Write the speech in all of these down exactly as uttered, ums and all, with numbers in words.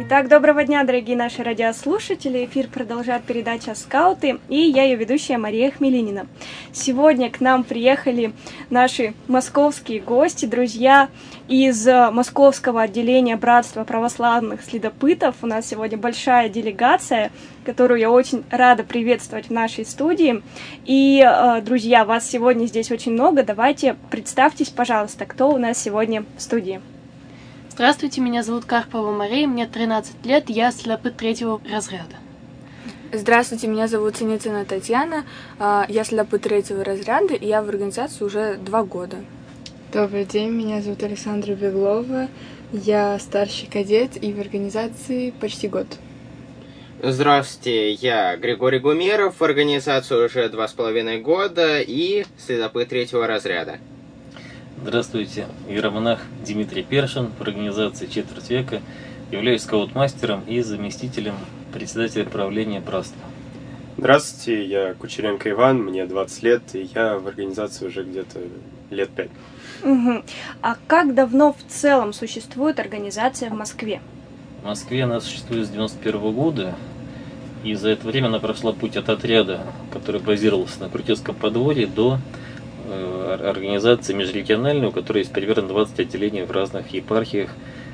Итак, доброго дня, дорогие наши радиослушатели. Эфир продолжает передача «Скауты», и я ее ведущая Мария Хмелинина. Сегодня к нам приехали наши московские гости, друзья из московского отделения Братства православных следопытов. У нас сегодня большая делегация, которую я очень рада приветствовать в нашей студии. И, друзья, вас сегодня здесь очень много. Давайте представьтесь, пожалуйста, кто у нас сегодня в студии. Здравствуйте, меня зовут Карпова Мария, мне тринадцать лет, я следопыт третьего разряда. Здравствуйте, меня зовут Синицына Татьяна, я следопыт третьего разряда, и я в организации уже два года. Добрый день, меня зовут Александра Беглова, я старший кадет и в организации почти год. Здравствуйте, я Григорий Гумеров, в организации уже два с половиной года и следопыт третьего разряда. Здравствуйте, иеромонах Дмитрий Першин, в организации четверть века, являюсь скаут-мастером и заместителем председателя правления братства. Здравствуйте, я Кучеренко Иван, мне двадцать лет, и я в организации уже где-то лет пять. Угу. А как давно в целом существует организация в Москве? В Москве она существует с девяносто первого года, и за это время она прошла путь от отряда, который базировался на Крутецком подворье, до организации межрегиональной, у которой есть примерно двадцать отделений в разных епархиях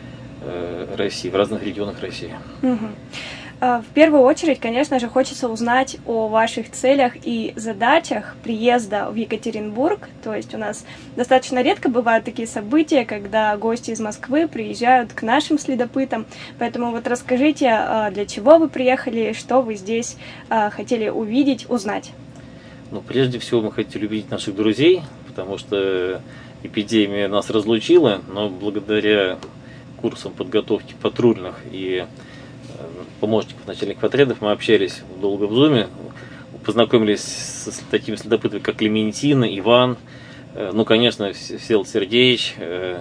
России, в разных регионах России. Угу. В первую очередь, конечно же, хочется узнать о ваших целях и задачах приезда в Екатеринбург. То есть у нас достаточно редко бывают такие события, когда гости из Москвы приезжают к нашим следопытам. Поэтому вот расскажите, для чего вы приехали, что вы здесь хотели увидеть, узнать. Ну, прежде всего мы хотели увидеть наших друзей, потому что эпидемия нас разлучила, но благодаря курсам подготовки патрульных и помощников начальников отрядов мы общались долго в Зуме, познакомились с такими следопытами, как Клементина, Иван, ну, конечно, Всеволод Сергеевич,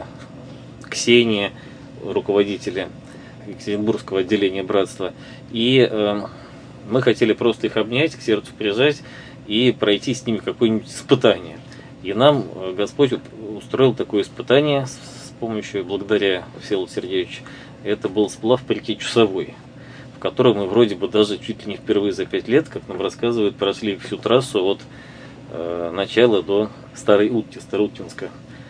Ксения, руководители Екатеринбургского отделения братства. И мы хотели просто их обнять, к сердцу прижать и пройти с ними какое-нибудь испытание. И нам Господь устроил такое испытание с помощью, благодаря Всеволоду Сергеевичу. Это был сплав по реке Чусовой, в котором мы вроде бы даже чуть ли не впервые за пять лет, как нам рассказывают, прошли всю трассу от э, начала до Старой Утки, Староуткинска.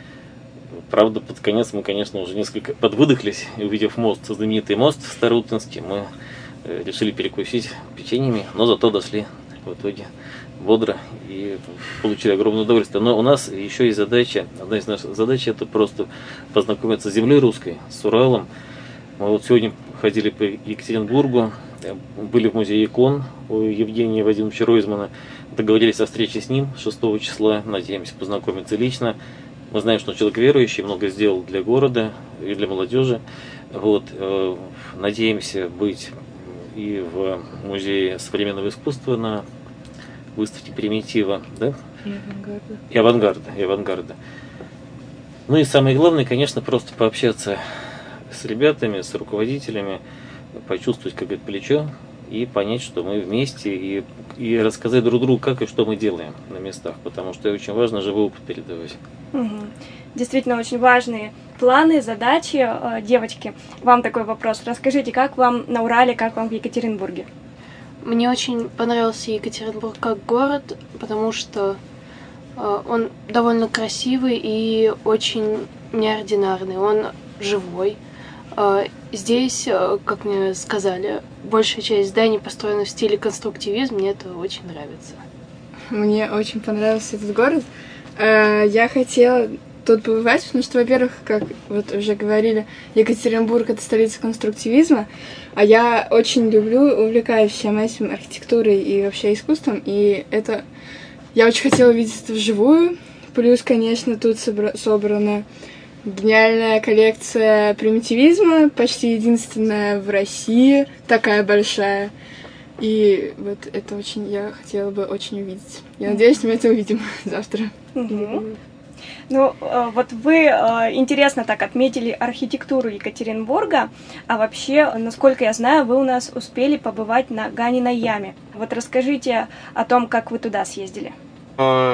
Правда, под конец мы, конечно, уже несколько подвыдохлись, и увидев мост, знаменитый мост Староуткинский, мы э, решили перекусить печеньями, но зато дошли в итоге бодро и получили огромное удовольствие. Но у нас еще есть задача, одна из наших задач — это просто познакомиться с землей русской, с Уралом. Мы вот сегодня ходили по Екатеринбургу, были в музее икон у Евгения Вадимовича Ройзмана, договорились о встрече с ним шестого числа, надеемся познакомиться лично. Мы знаем, что он человек верующий, много сделал для города и для молодежи. Вот, надеемся быть и в музее современного искусства на выставке «Примитива», да? И авангарда. И авангарда, и авангарда. Ну и самое главное, конечно, просто пообщаться с ребятами, с руководителями, почувствовать, как говорит, плечо, и понять, что мы вместе, и, и рассказать друг другу, как и что мы делаем на местах, потому что очень важно живой опыт передавать. Угу. Действительно, очень важные планы, задачи. Девочки, вам такой вопрос. Расскажите, как вам на Урале, как вам в Екатеринбурге? Мне очень понравился Екатеринбург как город, потому что э, он довольно красивый и очень неординарный, он живой. Э, здесь, э, как мне сказали, большая часть зданий построена в стиле конструктивизм, мне это очень нравится. Мне очень понравился этот город. Э, я хотела тут побывать, потому что, во-первых, как вот уже говорили, Екатеринбург — это столица конструктивизма, а я очень люблю, увлекаюсь всем этим, архитектурой и вообще искусством, и это... Я очень хотела увидеть это вживую, плюс, конечно, тут собра... собрана гениальная коллекция примитивизма, почти единственная в России, такая большая, и вот это очень я хотела бы очень увидеть. Я надеюсь, мы это увидим завтра. Mm-hmm. Ну, вот вы интересно так отметили архитектуру Екатеринбурга, а вообще, насколько я знаю, вы у нас успели побывать на Ганиной яме. Вот расскажите о том, как вы туда съездили.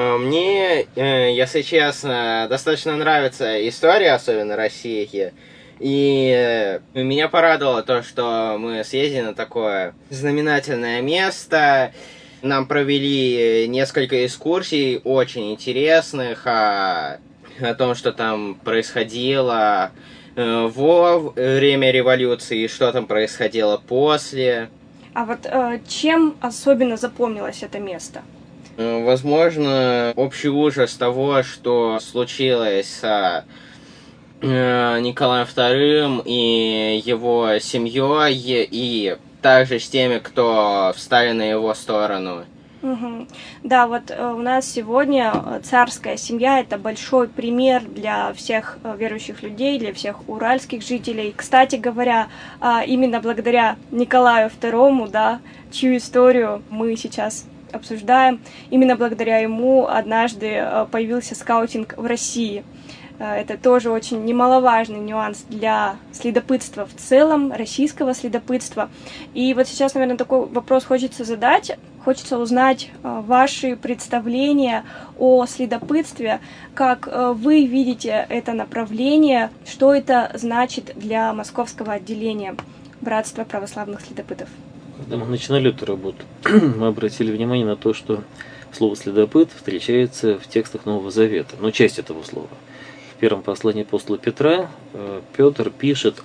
Мне, если честно, достаточно нравится история, особенно России. И меня порадовало то, что мы съездили на такое знаменательное место. Нам провели несколько экскурсий очень интересных о, о том, что там происходило во время революции и что там происходило после. А вот э, чем особенно запомнилось это место? Возможно, общий ужас того, что случилось с э, Николаем вторым и его семьей, и также с теми, кто встали на его сторону. Угу. Да, вот э, у нас сегодня царская семья – это большой пример для всех э, верующих людей, для всех уральских жителей. Кстати говоря, э, именно благодаря Николаю второму, да, чью историю мы сейчас обсуждаем, именно благодаря ему однажды э, появился скаутинг в России. Это тоже очень немаловажный нюанс для следопытства в целом, российского следопытства. И вот сейчас, наверное, такой вопрос хочется задать. Хочется узнать ваши представления о следопытстве, как вы видите это направление, что это значит для московского отделения Братства православных следопытов. Когда мы начинали эту работу, мы обратили внимание на то, что слово «следопыт» встречается в текстах Нового Завета, но часть этого слова. В первом послании апостола Петра Петр пишет,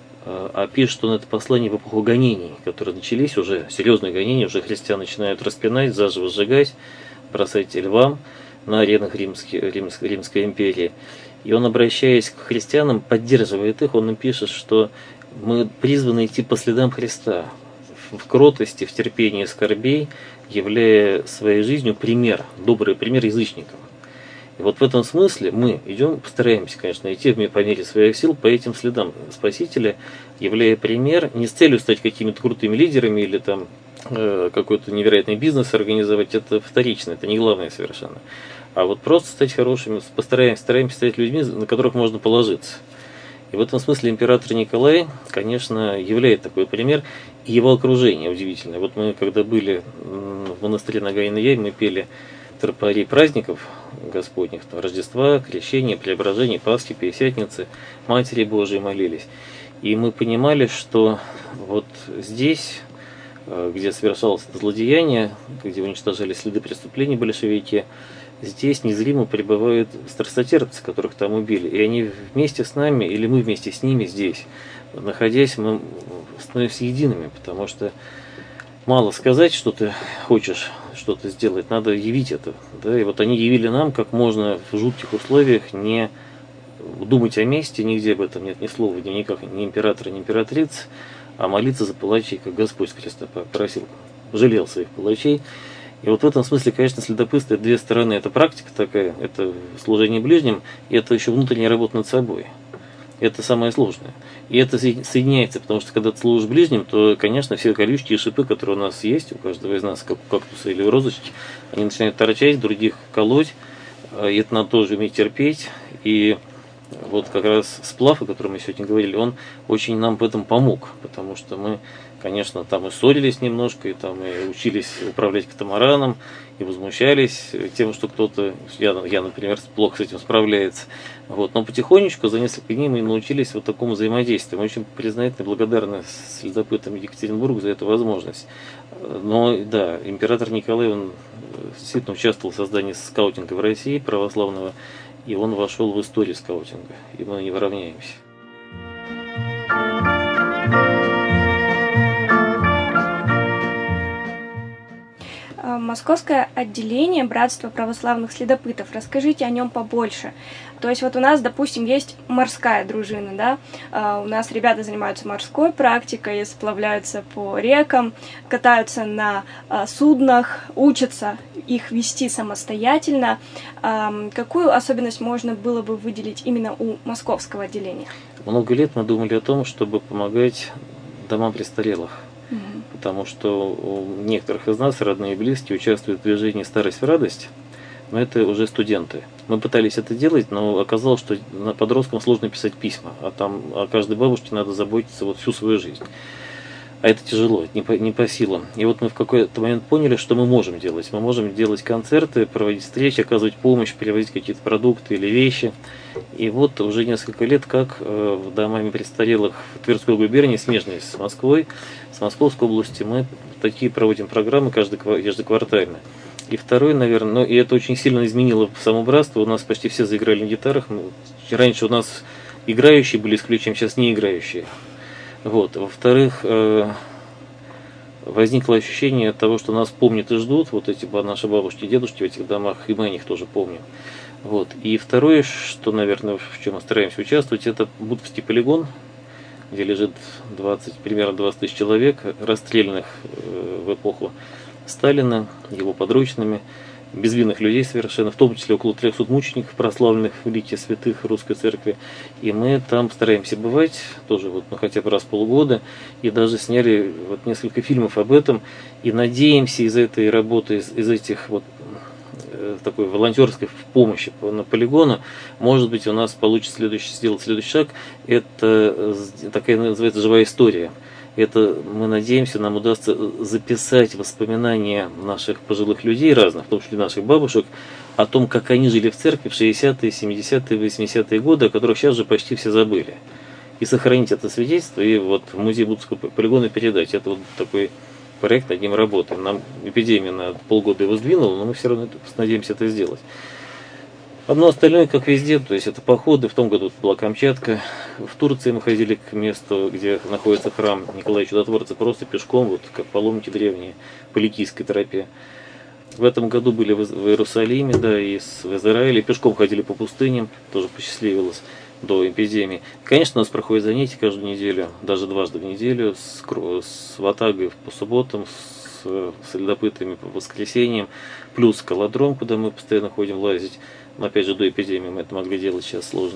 а пишет он это послание в эпоху гонений, которые начались, уже серьезные гонения, уже христиан начинают распинать, заживо сжигать, бросать львам на аренах Римской, Римской, Римской империи. И он, обращаясь к христианам, поддерживает их, он им пишет, что мы призваны идти по следам Христа, в кротости, в терпении скорбей, являя своей жизнью пример, добрый пример язычникам. И вот в этом смысле мы идем, постараемся, конечно, идти по мере своих сил по этим следам Спасителя, являя пример не с целью стать какими-то крутыми лидерами или там э, какой-то невероятный бизнес организовать, это вторично, это не главное совершенно. А вот просто стать хорошими, постараемся, стараемся стать людьми, на которых можно положиться. И в этом смысле император Николай, конечно, является такой пример, и его окружение удивительное. Вот мы, когда были в монастыре на Гайной Яме, мы пели тропари праздников Господних, там, Рождества, Крещения, Преображения, Пасхи, Пятидесятницы, Матери Божией молились. И мы понимали, что вот здесь, где совершалось злодеяние, где уничтожали следы преступлений большевики, здесь незримо пребывают страстотерпцы, которых там убили. И они вместе с нами, или мы вместе с ними здесь, находясь, мы становимся едиными, потому что мало сказать, что ты хочешь что-то сделать, надо явить это. Да? И вот они явили нам, как можно в жутких условиях не думать о мести, нигде об этом нет ни слова, ни никак, ни императора, ни императрицы, а молиться за палачей, как Господь с креста просил, жалел своих палачей. И вот в этом смысле, конечно, следопытство — это две стороны. Это практика такая, это служение ближним, и это еще внутренняя работа над собой. Это самое сложное. И это соединяется, потому что когда ты служишь ближним, то, конечно, все колючки и шипы, которые у нас есть, у каждого из нас, как у кактуса или у розочки, они начинают торчать, других колоть. И это надо тоже уметь терпеть. И вот как раз сплав, о котором мы сегодня говорили, он очень нам в этом помог, потому что мы, конечно, там и ссорились немножко, и там и учились управлять катамараном, и возмущались тем, что кто-то, я, я, например, плохо с этим справляется. Вот. Но потихонечку, за несколько дней мы научились вот такому взаимодействию. Мы очень признательны и благодарны следопытам Екатеринбурга за эту возможность. Но да, император Николай, он действительно участвовал в создании скаутинга в России православного, и он вошел в историю скаутинга, и мы не равняемся. Московское отделение Братства православных следопытов. Расскажите о нем побольше. То есть вот у нас, допустим, есть морская дружина, да, uh, у нас ребята занимаются морской практикой, сплавляются по рекам, катаются на uh, суднах, учатся их вести самостоятельно. Uh, какую особенность можно было бы выделить именно у московского отделения? Много лет мы думали о том, чтобы помогать домам престарелых. Потому что у некоторых из нас родные и близкие участвуют в движении «Старость в радость», но это уже студенты. Мы пытались это делать, но оказалось, что подросткам сложно писать письма, а там о каждой бабушке надо заботиться вот всю свою жизнь. А это тяжело, это не по, не по силам. И вот мы в какой-то момент поняли, что мы можем делать. Мы можем делать концерты, проводить встречи, оказывать помощь, перевозить какие-то продукты или вещи. И вот уже несколько лет, как э, в домами престарелых в Тверской губернии, смежной с Москвой, с Московской области, мы такие проводим программы каждый, ежеквартально. И второй, наверное, ну и это очень сильно изменило само братство. У нас почти все заиграли на гитарах. Раньше у нас играющие были исключением, сейчас не играющие. Вот. Во-вторых, возникло ощущение того, что нас помнят и ждут, вот эти наши бабушки и дедушки в этих домах, и мы о них тоже помним. Вот. И второе, что, наверное, в чем мы стараемся участвовать, это Бутовский полигон, где лежит двадцать, примерно двадцать тысяч человек, расстрелянных в эпоху Сталина, его подручными, безвинных людей совершенно, в том числе около трехсот мучеников, прославленных в лике святых Русской Церкви. И мы там стараемся бывать, тоже вот, ну, хотя бы раз в полгода, и даже сняли вот несколько фильмов об этом, и надеемся из этой работы, из, из этих вот такой волонтерской помощи на полигону, может быть, у нас получится следующий, сделать следующий шаг. Это такая называется живая история. Это, мы надеемся, нам удастся записать воспоминания наших пожилых людей разных, в том числе наших бабушек, о том, как они жили в церкви в шестидесятые, семидесятые, восьмидесятые годы, о которых сейчас же почти все забыли. И сохранить это свидетельство, и вот в музей Бутовского полигона передать. Это вот такой проект, над ним работаем. Нам эпидемия на полгода его сдвинула, но мы все равно надеемся это сделать. Одно остальное, как везде, то есть это походы. В том году была Камчатка. В Турции мы ходили к месту, где находится храм Николая Чудотворца, просто пешком, вот как паломники древние, по Ликийской тропе. В этом году были в Иерусалиме, да, и в Израиле. Пешком ходили по пустыням, тоже посчастливилось до эпидемии. Конечно, у нас проходят занятия каждую неделю, даже дважды в неделю, с, с ватагой по субботам, с, с следопытами по воскресеньям, плюс колодром, куда мы постоянно ходим лазить. Но опять же, до эпидемии мы это могли делать, сейчас сложно.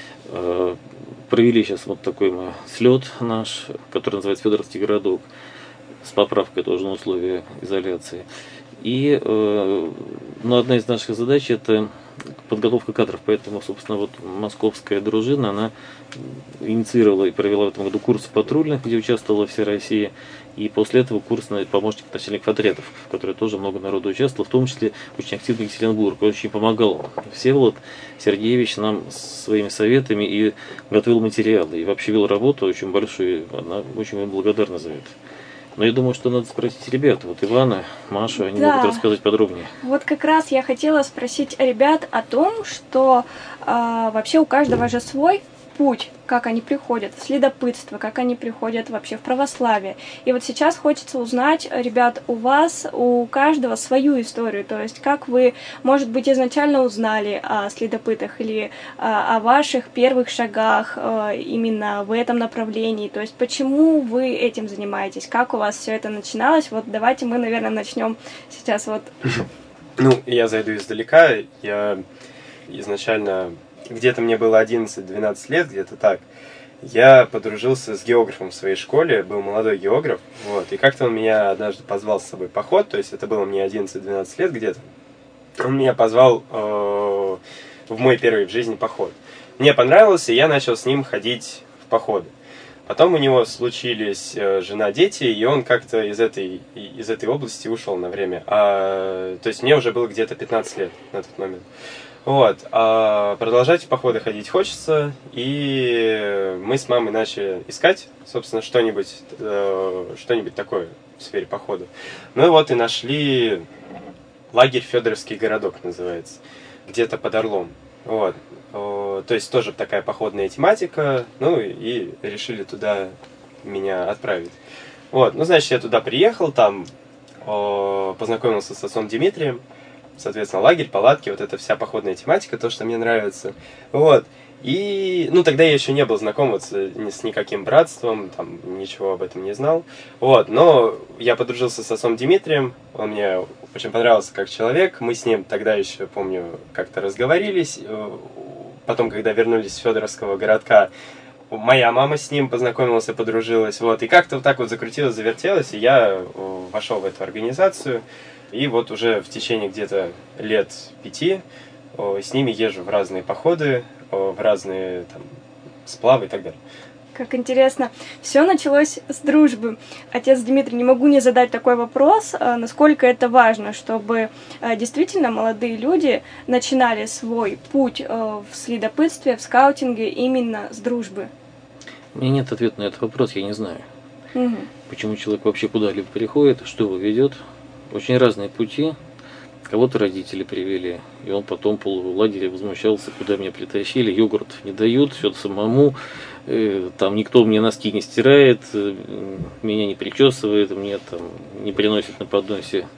Провели сейчас вот такой мы слет наш, который называется Федоровский городок, с поправкой тоже на условия изоляции. И ну, одна из наших задач это подготовка кадров, поэтому, собственно, вот московская дружина, она инициировала и провела в этом году курсы патрульных, где участвовала вся Россия, и после этого курс на помощник начальников отрядов, в который тоже много народу участвовало, в том числе очень активно Екатеринбург, он очень помогал. Всеволод Сергеевич нам своими советами и готовил материалы, и вообще вел работу очень большую, она очень ему благодарна за это. Но я думаю, что надо спросить ребят, вот Ивана, Машу, они да. могут рассказать подробнее. Вот как раз я хотела спросить ребят о том, что э, вообще у каждого же свой путь, как они приходят в следопытство, как они приходят вообще в православие. И вот сейчас хочется узнать, ребят, у вас, у каждого свою историю, то есть как вы, может быть, изначально узнали о следопытах или о ваших первых шагах именно в этом направлении, то есть почему вы этим занимаетесь, как у вас все это начиналось. Вот давайте мы, наверное, начнем сейчас вот. Ну, я зайду издалека, я изначально... Где-то мне было одиннадцать-двенадцать лет, где-то так. Я подружился с географом в своей школе, был молодой географ, вот, и как-то он меня однажды позвал с собой в поход, то есть это было мне одиннадцать-двенадцать лет где-то. Он меня позвал э, в мой первый в жизни поход. Мне понравилось, и я начал с ним ходить в походы. Потом у него случились э, жена, дети, и он как-то из этой, из этой области ушел на время. А, то есть мне уже было где-то пятнадцать лет на тот момент. Вот, а продолжать в походы ходить хочется, и мы с мамой начали искать, собственно, что-нибудь, э, что-нибудь такое в сфере похода. Ну и вот и нашли лагерь Федоровский городок, называется, где-то под Орлом. Вот, э, то есть тоже такая походная тематика, ну и решили туда меня отправить. Вот, ну значит, я туда приехал, там э, познакомился с отцом Дмитрием. Соответственно, лагерь, палатки, вот эта вся походная тематика, то, что мне нравится. Вот. И, ну, тогда я еще не был знаком вот с, с никаким братством, там, ничего об этом не знал. Вот. Но я подружился с отцом Дмитрием, он мне очень понравился как человек. Мы с ним тогда еще, помню, как-то разговорились. Потом, когда вернулись с Федоровского городка, моя мама с ним познакомилась и подружилась. Вот. И как-то вот так вот закрутилось, завертелось, и я вошел в эту организацию. И вот уже в течение где-то лет пяти о, с ними езжу в разные походы, о, в разные там, сплавы и так далее. Как интересно. Все началось с дружбы. Отец Дмитрий, не могу не задать такой вопрос, насколько это важно, чтобы действительно молодые люди начинали свой путь в следопытстве, в скаутинге именно с дружбы. У меня нет ответа на этот вопрос, я не знаю. Угу. Почему человек вообще куда-либо приходит, что его ведет. Очень разные пути. Кого-то родители привели, и он потом полулагеря возмущался, куда меня притащили, йогурт не дают, все самому, э, там никто мне носки не стирает, э, меня не причесывает, мне там не приносит на подносе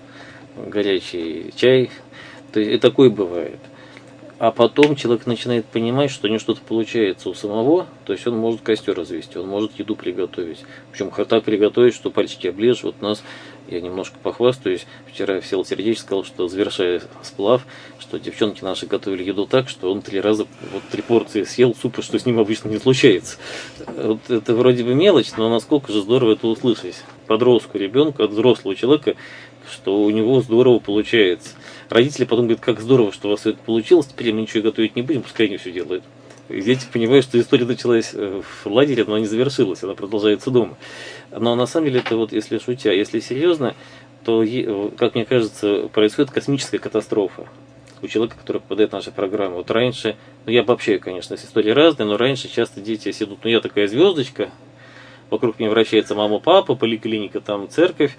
горячий чай. То есть и такое бывает. А потом человек начинает понимать, что у него что-то получается у самого, то есть он может костер развести, он может еду приготовить. Причем так приготовить, что пальчики оближешь. Вот у нас, я немножко похвастаюсь, вчера Всеволод Сергеевич сказал, что завершая сплав, что девчонки наши готовили еду так, что он три раза, вот три порции съел супа, что с ним обычно не случается. Вот это вроде бы мелочь, но насколько же здорово это услышать. Подростку ребенку от взрослого человека, что у него здорово получается. Родители потом говорят, как здорово, что у вас это получилось, теперь мы ничего готовить не будем, пускай они все делают. И дети понимают, что история началась в лагере, но она не завершилась, она продолжается дома. Но на самом деле это вот, если шутя, если серьезно, то, как мне кажется, происходит космическая катастрофа у человека, который попадает в наши программы. Вот раньше, ну я обобщаю, конечно, истории разные, но раньше часто дети сидят, ну я такая звездочка, вокруг меня вращается мама, папа, поликлиника, там церковь,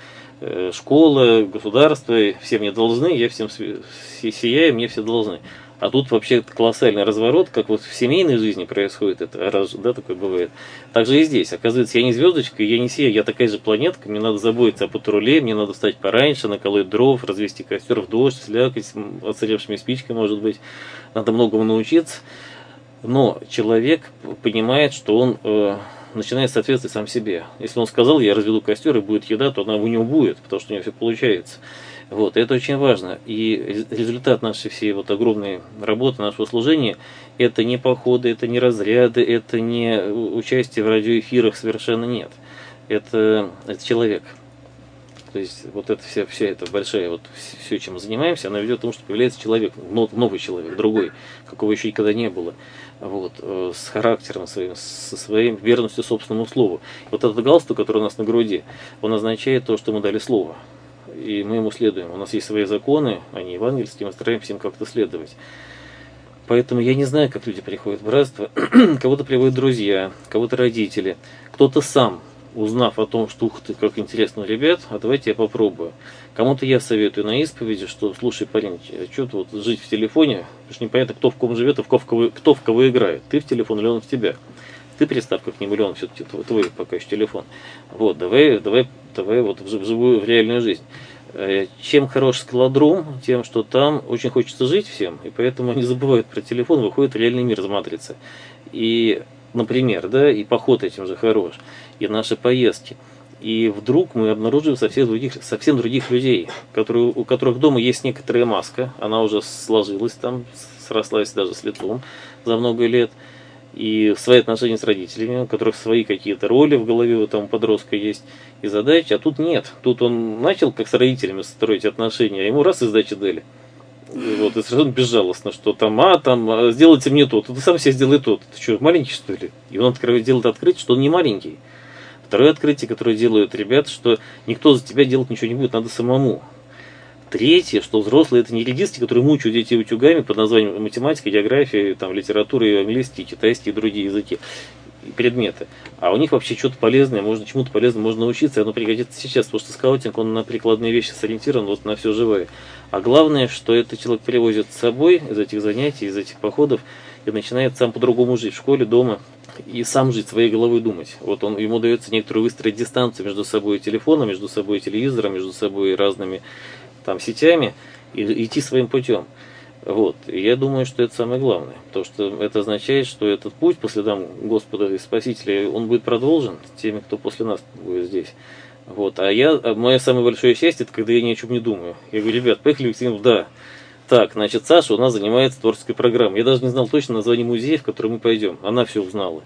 школа, государство, все мне должны, я всем сияю, мне все должны. А тут вообще колоссальный разворот, как вот в семейной жизни происходит, это раз, да, такое бывает. Так же и здесь. Оказывается, я не звездочка, я не сияю, я такая же планетка, мне надо заботиться о патруле, мне надо встать пораньше, наколоть дров, развести костер в дождь, слякоть, оцаревшими спичкой, может быть. Надо многому научиться. Но человек понимает, что он э, начинает соответствовать сам себе. Если он сказал, я разведу костер и будет еда, то она у него будет, потому что у него все получается. Вот, это очень важно. И результат нашей всей вот огромной работы, нашего служения, это не походы, это не разряды, это не участие в радиоэфирах, совершенно нет. Это, это человек. То есть вот это вся, вся эта большая, вот все, чем мы занимаемся, она ведет к тому, что появляется человек, новый человек, другой, какого еще никогда не было. Вот, с характером своим, со своей верностью собственному слову. Вот этот галстук, который у нас на груди, он означает то, что мы дали слово. И мы ему следуем. У нас есть свои законы, они евангельские, мы стараемся им как-то следовать. Поэтому я не знаю, как люди приходят в братство. Кого-то приводят друзья, кого-то родители, кто-то сам, узнав о том, что ух ты, как интересно, ребят, а давайте я попробую. Кому-то я советую на исповеди, что слушай, парень, что ты вот жить в телефоне, потому что непонятно, кто в ком живет и в кого, кто в кого играет. Ты в телефон или он в тебя. Ты приставка к нему, или он все-таки твой пока еще телефон. Вот, давай, давай, давай вот в живую, в реальную жизнь. Чем хорош скалодром, тем, что там очень хочется жить всем, и поэтому они забывают про телефон, выходит в реальный мир из матрицы. И, например, да, и поход этим же хорош, и наши поездки. И вдруг мы обнаруживаем совсем других, совсем других людей, которые, у которых дома есть некоторая маска, она уже сложилась там, срослась даже с лицом за много лет. И свои отношения с родителями, у которых свои какие-то роли в голове у этого подростка есть и задачи, а тут нет. Тут он начал как с родителями строить отношения, а ему раз и сдачи дали. И вот, и совершенно безжалостно, что там, а, там, а, сделайте мне то, ты сам себе сделай то. Ты что, маленький что ли? И он открывает, делает открытие, что он не маленький. Второе открытие, которое делают ребята, что никто за тебя делать ничего не будет, надо самому. Третье, что взрослые это не редисты, которые мучают детей утюгами под названием математика, география, там, литература, английский, китайский и другие языки, и предметы. А у них вообще что-то полезное, можно чему-то полезному можно научиться, и оно пригодится сейчас, потому что скаутинг, он на прикладные вещи сориентирован, вот на все живое. А главное, что этот человек привозит с собой из этих занятий, из этих походов, и начинает сам по-другому жить в школе, дома, и сам жить, своей головой думать. Вот он, ему дается некоторую выстроить дистанцию между собой и телефоном, между собой и телевизором, между собой и разными там сетями, и идти своим путем. Вот. И я думаю, что это самое главное, потому что это означает, что этот путь по следам Господа и Спасителя, он будет продолжен теми, кто после нас будет здесь. Вот. А я, мое самое большое счастье, это когда я ни о чем не думаю. Я говорю, ребят, поехали в Екатеринбург, да. Так, значит, Саша у нас занимается творческой программой. Я даже не знал точно название музея, в который мы пойдем. Она все узнала.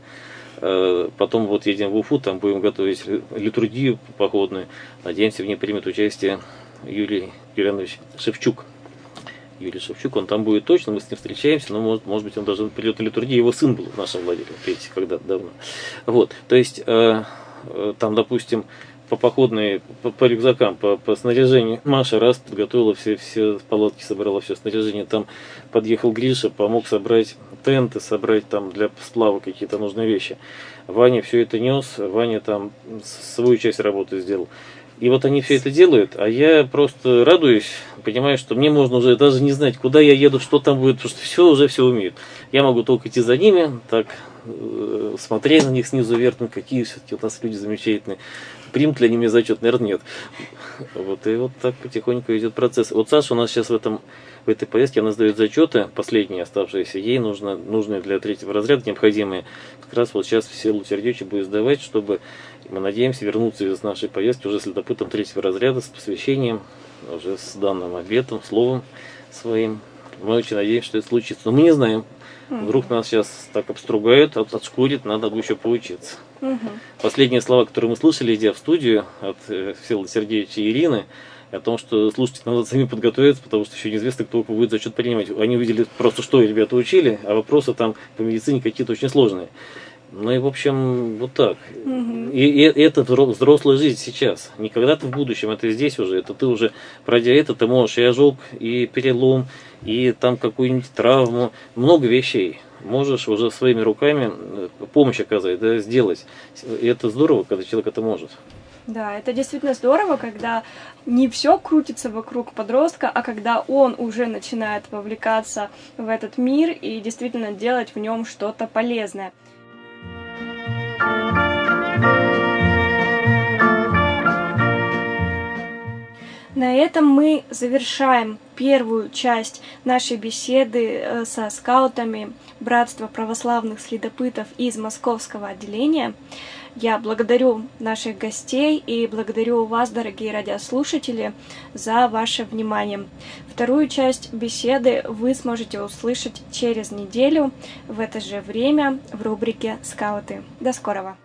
Потом вот едем в Уфу, там будем готовить литургию походную. Надеемся, в ней примет участие Юрий Юрьянович Шевчук. Юрий Шевчук, он там будет точно, мы с ним встречаемся, но может, может быть он даже придет на литургию, его сын был в нашем лагере, видите, когда-то давно. Вот, то есть э, э, там, допустим, по походной, по, по рюкзакам, по, по снаряжению. Маша раз подготовила все, все палатки, собрала все снаряжение. Там подъехал Гриша, помог собрать тенты, собрать там для сплава какие-то нужные вещи. Ваня все это нес, Ваня там свою часть работы сделал. И вот они все это делают, а я просто радуюсь, понимаю, что мне можно уже даже не знать, куда я еду, что там будет, потому что все уже все умеют. Я могу только идти за ними, так э, смотреть на них снизу вверх, ну какие все-таки у нас люди замечательные. Примут ли они мне зачет? Наверное, нет. Вот, и вот так потихоньку идет процесс. Вот Саша у нас сейчас в, этом, в этой поездке, она сдает зачеты, последние оставшиеся, ей нужно, нужные для третьего разряда, необходимые. Как раз вот сейчас все Лутердечи будет сдавать, чтобы, мы надеемся, вернуться из нашей поездки уже следопытом третьего разряда с посвящением, уже с данным обетом, словом своим. Мы очень надеемся, что это случится. Но мы не знаем. Вдруг нас сейчас так обстругают, от, отшкурят, надо бы еще поучиться. Угу. Последние слова, которые мы слышали, идя в студию от э, Всеволода Сергеевича и Ирины, о том, что слушайте, надо сами подготовиться, потому что еще неизвестно, кто будет зачет принимать. Они увидели просто, что ребята учили, а вопросы там по медицине какие-то очень сложные. Ну и, в общем, вот так. Угу. И, и это взрослая жизнь сейчас. Не когда-то в будущем, это здесь уже. Это ты уже, пройдя это, ты можешь и ожог, и перелом, и там какую-нибудь травму, много вещей. Можешь уже своими руками помощь оказать, да, сделать. И это здорово, когда человек это может. Да, это действительно здорово, когда не все крутится вокруг подростка, а когда он уже начинает вовлекаться в этот мир и действительно делать в нем что-то полезное. На этом мы завершаем первую часть нашей беседы со скаутами Братства православных следопытов из московского отделения. Я благодарю наших гостей и благодарю вас, дорогие радиослушатели, за ваше внимание. Вторую часть беседы вы сможете услышать через неделю в это же время в рубрике «Скауты». До скорого!